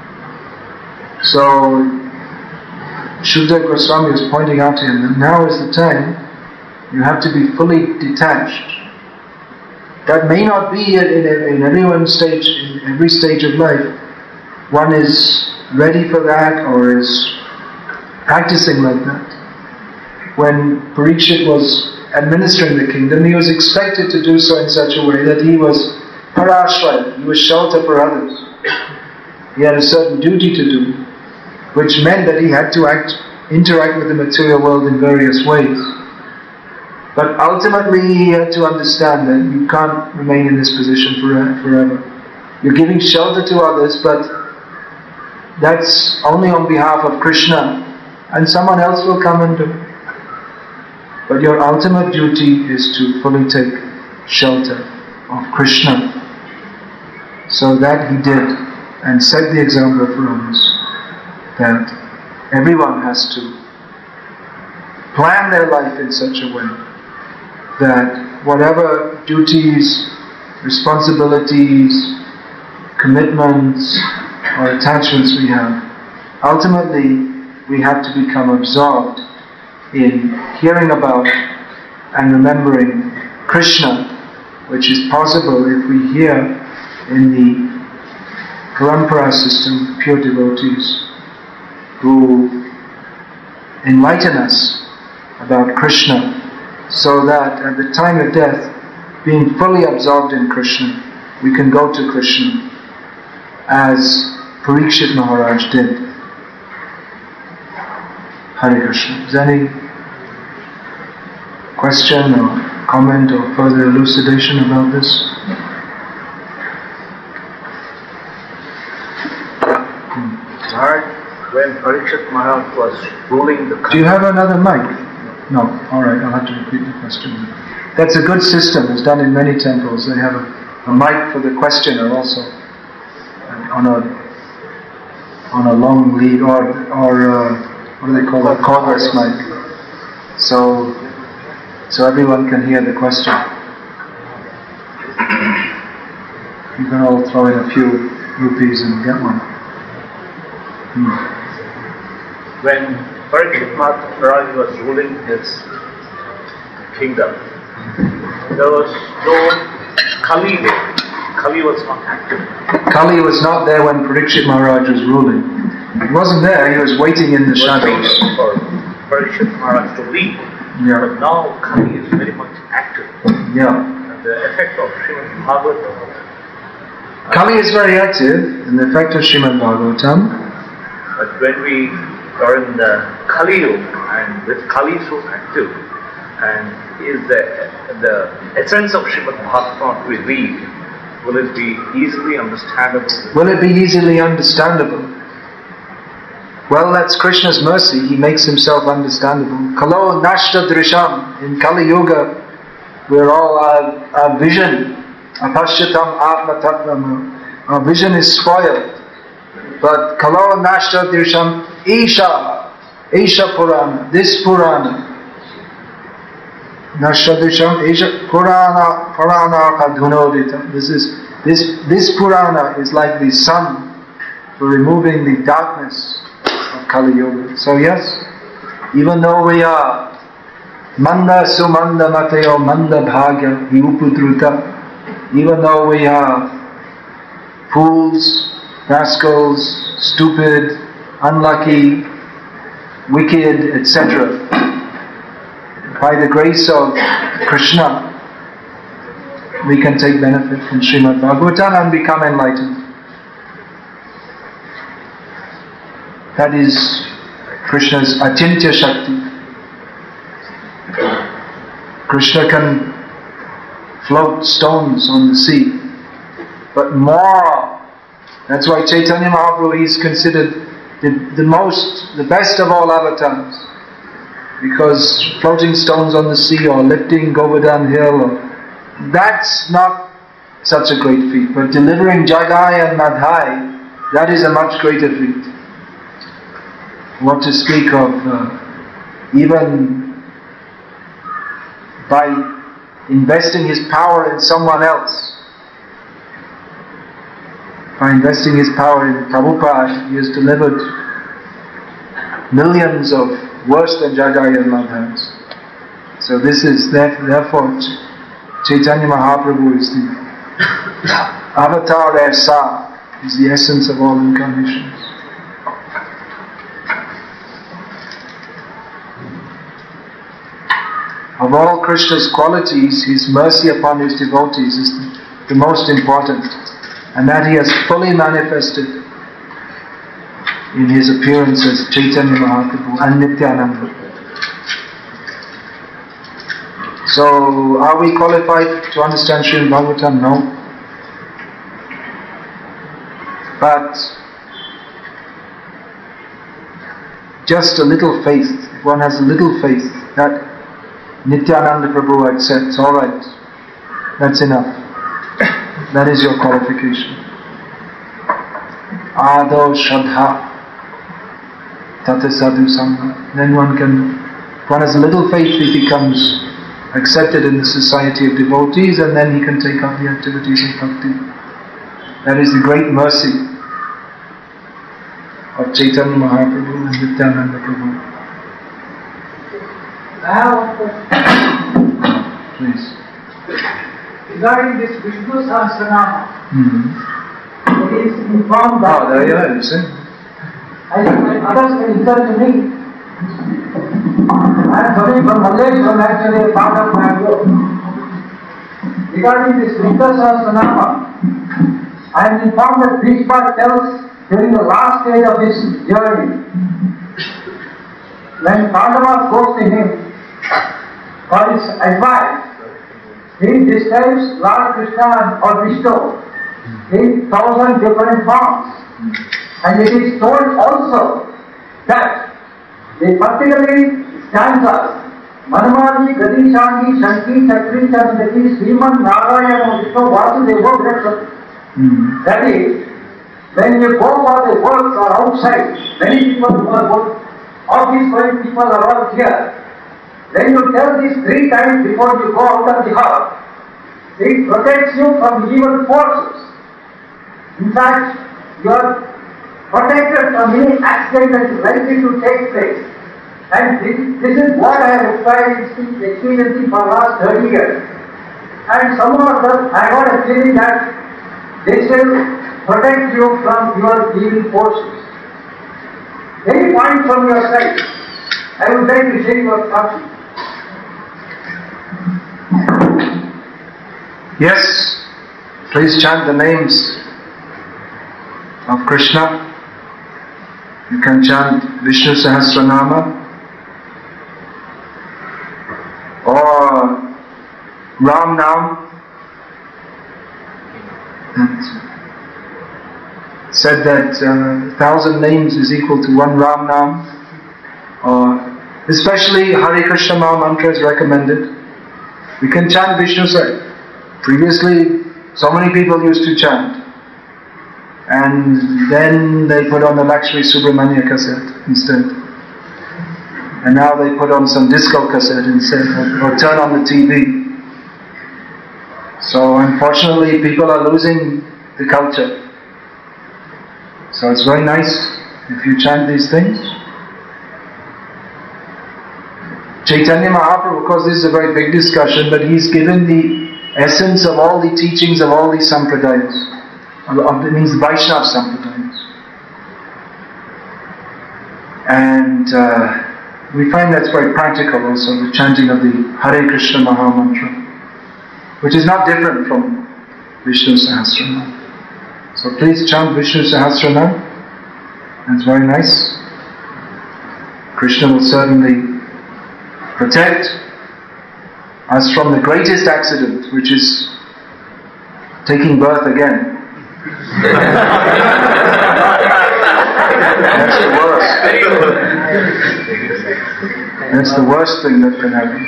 So Shukadeva Goswami is pointing out to him that now is the time you have to be fully detached. That may not be in everyone's stage, in every stage of life. One is ready for that or is practicing like that. When Parikshit was administering the kingdom, he was expected to do so in such a way that he was parashraya, he was shelter for others. He had a certain duty to do, which meant that he had to interact with the material world in various ways. But ultimately he had to understand that you can't remain in this position forever. You're giving shelter to others, but that's only on behalf of Krishna, and someone else will come and do it. But your ultimate duty is to fully take shelter of Krishna. So that he did, and set the example for us, that everyone has to plan their life in such a way that whatever duties, responsibilities, commitments or attachments we have, ultimately we have to become absorbed in hearing about and remembering Krishna, which is possible if we hear in the Parampara system pure devotees who enlighten us about Krishna, so that at the time of death, being fully absorbed in Krishna, we can go to Krishna as Parikshit Maharaj did. Hare Krishna. Is there any question or comment or further elucidation about this? Maharaj, when Parikshit Maharaj was ruling the country... Do you have another mic? No. Alright, I'll have to repeat the question. That's a good system. It's done in many temples. They have a mic for the questioner also. On a long lead or what do they call it? Cordless mic. So everyone can hear the question. You can all throw in a few rupees and get one. When Parikshit Maharaj was ruling his kingdom, there was no Kali there. Kali was not active. Kali was not there when Parikshit Maharaj was ruling. He wasn't there, he was waiting in the shadows. For Parikshit Maharaj to lead. Yeah. But now Kali is very much active. Yeah. And the effect of Srimad Bhagavatam. Kali is very active in the effect of Srimad Bhagavatam. But when we are in the Kali Yuga, and with Kali so active, and is the essence of Srimad Bhagavatam we read, will it be easily understandable? Will it be easily understandable? Well, that's Krishna's mercy. He makes himself understandable. Kalo nashta drisham. In Kali Yuga, we're all our vision. Apashyatam atma tattvam. Our vision is spoiled. But Kalo nashta drisham Isha Purana. This Purana. Nashta drisham Isha Purana kadhunodita. This Purana is like the sun for removing the darkness of Kali Yuga. So yes, even though we are Manda Sumanda Mateo Manda Bhagya Vipudruta, even though we are fools, rascals, stupid, unlucky, wicked, etc., by the grace of Krishna, we can take benefit from Srimad Bhagavatam and become enlightened. That is Krishna's Achintya Shakti. Krishna can float stones on the sea, but more. That's why Chaitanya Mahaprabhu is considered the best of all avatars, because floating stones on the sea or lifting Govardhan hill, that's not such a great feat. But delivering Jagai and Madhai, that is a much greater feat. What to speak of even by investing his power in someone else. By investing his power in Prabhupada, he has delivered millions of worse than Jagai and Madhais. So this is therefore Chaitanya Mahaprabhu is the avatar esa, is the essence of all incarnations. Of all Krishna's qualities, his mercy upon his devotees is the most important, and that he has fully manifested in his appearance as Chaitanya Mahaprabhu and Nityananda. So, are we qualified to understand Srimad Bhagavatam? No. But just a little faith, if one has a little faith that Nityananda Prabhu accepts, alright, that's enough. That is your qualification. Ado Shraddha Tata Sadhu Sangha. Then one has a little faith, he becomes accepted in the society of devotees, and then he can take up the activities of bhakti. That is the great mercy of Chaitanya Mahaprabhu and Nityananda Prabhu. I have one question. Please. Regarding this Vishnu Sahasranama, it is informed that there you are, you see. I think when others can insult to me, I am coming from Malaysia, actually a part of Bangalore. Regarding this Vishnu Sahasranama, I am informed that Bhishma tells during the last stage of his journey, when Pandavas goes to him for his advice, he describes Lord Krishna or Vishnu in 1,000 different forms. And it is told also that the particularly stanzas Manamadi, Gadishangi, Shanki, Chakri, Chandaki, Sriman, Narayana, Vishnu, Vasudeva, Vrksha. That is, when you go for the works or outside, many people who are good, all these 5 people are all here. When you tell this 3 times before you go out of the house, it protects you from evil forces. In fact, you are protected from any accident that is likely to take place. And this is what I have experiencing for the last 30 years. And somehow or other, I got a feeling that this will protect you from your evil forces. Any point from your side, I would like to share your thoughts. Yes, please chant the names of Krishna. You can chant Vishnu Sahasranama or Ram Nam. Said that 1,000 names is equal to 1 Ram Nam. Or especially Hare Krishna Maha Mantra is recommended. We can chant Vishnu Sahasranama. Previously, so many people used to chant. And then they put on the Lakshmi Subramanya cassette instead. And now they put on some disco cassette instead, or turn on the TV. So unfortunately, people are losing the culture. So it's very nice if you chant these things. Chaitanya Mahaprabhu, of course this is a very big discussion, but he's given the essence of all the teachings of all these sampradayas. It means the Vaishnava sampradayas. And we find that's very practical also, the chanting of the Hare Krishna Maha Mantra, which is not different from Vishnu Sahasranam. So please chant Vishnu Sahasranam. It's very nice. Krishna will certainly protect us from the greatest accident, which is taking birth again. That's the worst. That's the worst thing that can happen.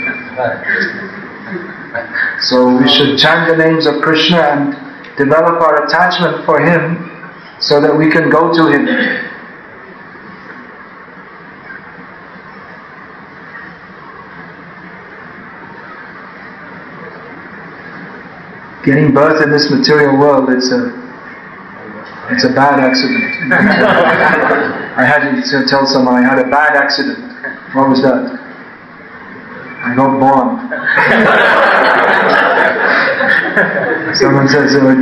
So we should chant the names of Krishna and develop our attachment for Him so that we can go to Him. Getting birth in this material world, it's a bad accident. I had to tell someone I had a bad accident. What was that? I got born. Someone says, oh,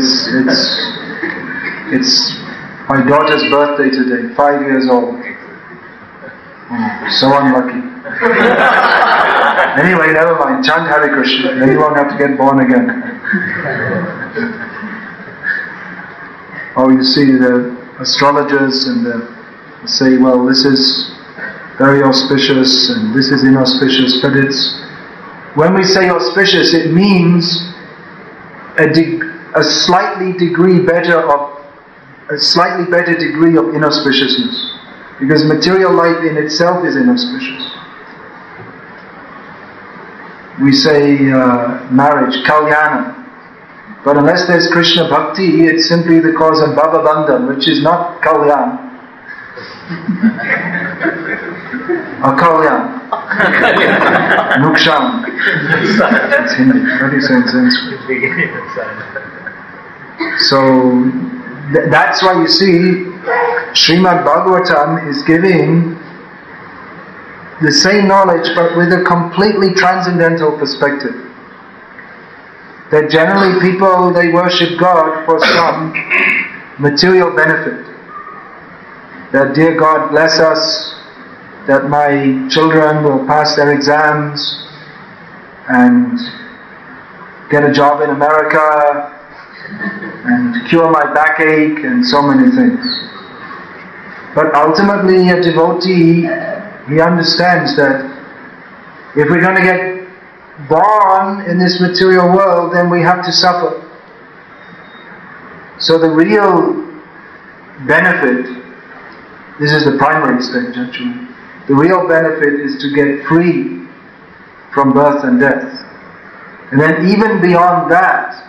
it's my daughter's birthday today, 5 years old. Oh, so unlucky. Anyway, never mind. Chant Hare Krishna, then you won't have to get born again. Or you see the astrologers and they say, well, this is very auspicious and this is inauspicious, but when we say auspicious, it means a slightly better degree of inauspiciousness, because material life in itself is inauspicious. We say marriage, kalyana, but unless there's Krishna bhakti, it's simply the cause of bhava bandhan, which is not kalyan. Akalyan. Nuksham. It's Hindi. What do you say in Sanskrit? So that's why you see Srimad Bhagavatam is giving the same knowledge but with a completely transcendental perspective. That generally people, they worship God for some material benefit. That, dear God, bless us, that my children will pass their exams and get a job in America and cure my backache and so many things. But ultimately a devotee, he understands that if we're going to get born in this material world, then we have to suffer. So the real benefit, this is the primary stage actually, the real benefit is to get free from birth and death. And then even beyond that,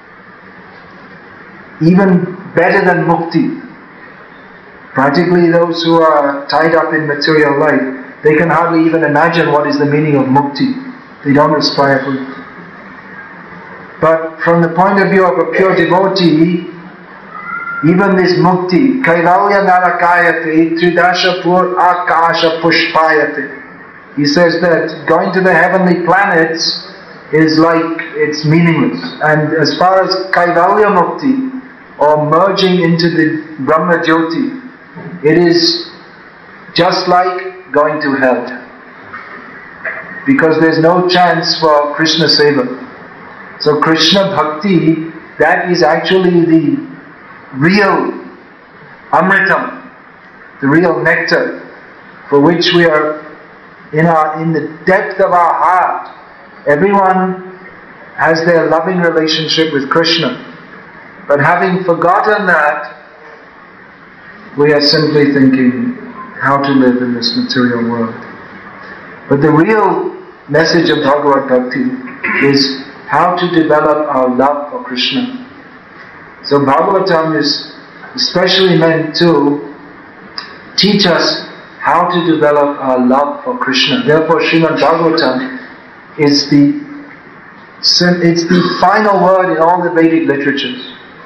even better than mukti, practically those who are tied up in material life, they can hardly even imagine what is the meaning of mukti. They don't aspire for it. But from the point of view of a pure devotee, even this mukti, Kaivalya Narakayate, Tridashapur Akasha Pushpayate. He says that going to the heavenly planets is like, it's meaningless. And as far as Kaivalya Mukti, or merging into the Brahma Jyoti, it is just like going to hell. Because there's no chance for Krishna Seva. So Krishna Bhakti, that is actually the real Amritam, the real nectar, for which we are in the depth of our heart. Everyone has their loving relationship with Krishna. But having forgotten that, we are simply thinking how to live in this material world. But the real message of Bhagavad Bhakti is how to develop our love for Krishna. So Bhagavatam is especially meant to teach us how to develop our love for Krishna. Therefore Srimad Bhagavatam is it's the final word in all the Vedic literatures.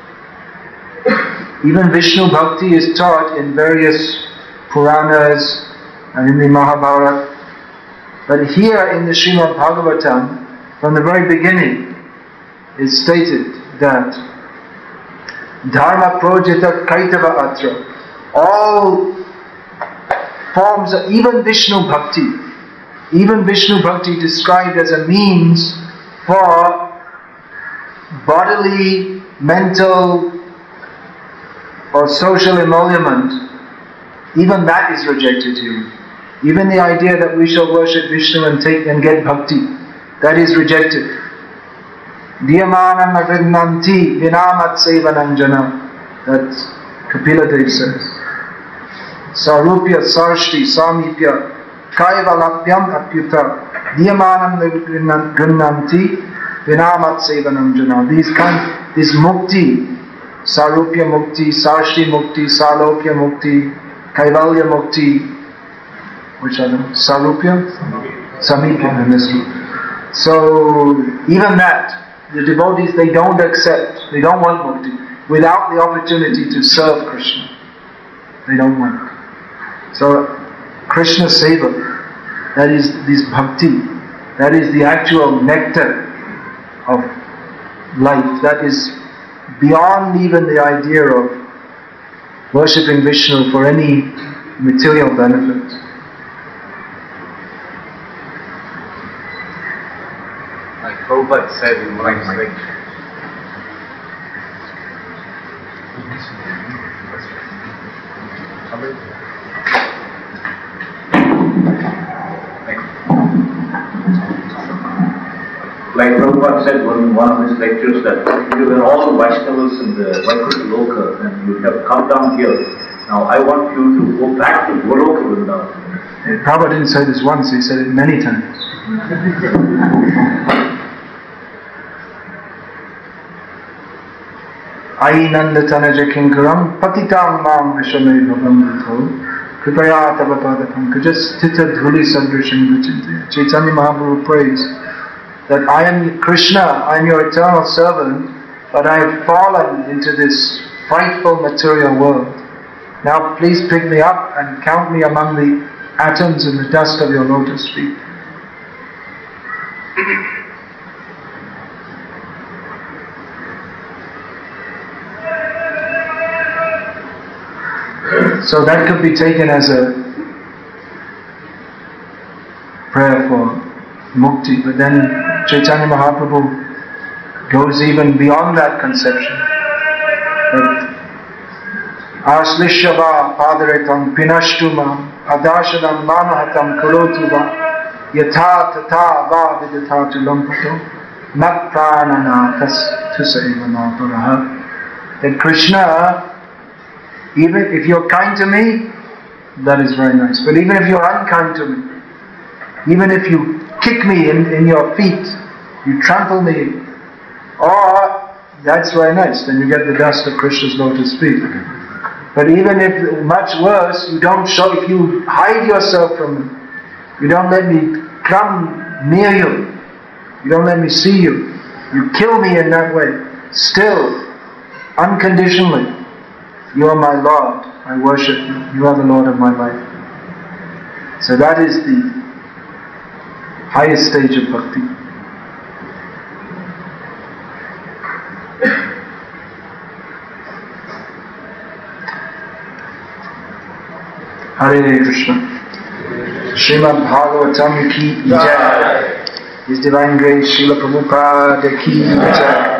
Even Vishnu Bhakti is taught in various Puranas and in the Mahabharata. But here in the Srimad Bhagavatam, from the very beginning, it's stated that Dharma Projita Kaitava Atra, all forms of, even Vishnu Bhakti described as a means for bodily, mental or social emolument, even that is rejected here. Even the idea that we shall worship Vishnu and get bhakti, that is rejected. Diyamanam avinnanti vinamat sevananjana, that Kapila Dev says. Sarupya sarshti samipya kaivalapyam apyuta diyamanam grinnanti vinamat sevananjana. This mukti, Sarupya Mukti, Sarshti Mukti, Salokya Mukti, Kaivalya Mukti, which are them? Sarupya? Samipya in this group. So, even that, the devotees, they don't accept, they don't want Mukti, without the opportunity to serve Krishna. They don't want it. So, Krishna Seva, that is this bhakti, that is the actual nectar of life, that is beyond even the idea of worshipping Vishnu for any material benefit. Like Prabhupada said in one lecture. Like Prabhupada said in one of his lectures that you were all Vaishnavas in the Vaikuntha Loka and you have come down here. Now I want you to go back to Goloka Vrindavan. Prabhupada didn't say this once, he said it many times. Ainanda tanaja kinkaram patitam mam vishame bhavamrito kripaya tava padakam kajas tita dhuli sadrisham vachinte. Chaitanya Mahaprabhu prays that I am Krishna, I am your eternal servant, but I have fallen into this frightful material world. Now please pick me up and count me among the atoms in the dust of your lotus feet. So that could be taken as a prayer for mukti, but then Chaitanya Mahaprabhu goes even beyond that conception. Aslishyava padaretam pinashtuma adashadam mamahatam karotuva yatha tatha va vidatha lampato mat prananatas tusaiva naparaha. That Krishna, even if you're kind to me, that is very nice. But even if you're unkind to me, even if you kick me in your feet, you trample me, that's very nice. Then you get the dust of Krishna's lotus feet. But even if, much worse, you don't show, if you hide yourself from me, you don't let me come near you, you don't let me see you, you kill me in that way, still, unconditionally, you are my Lord, I worship you, you are the Lord of my life. So that is the highest stage of bhakti. Hare Krishna. Srimad Bhagavatam ki jai. His Divine Grace Srila Prabhupada ki jai.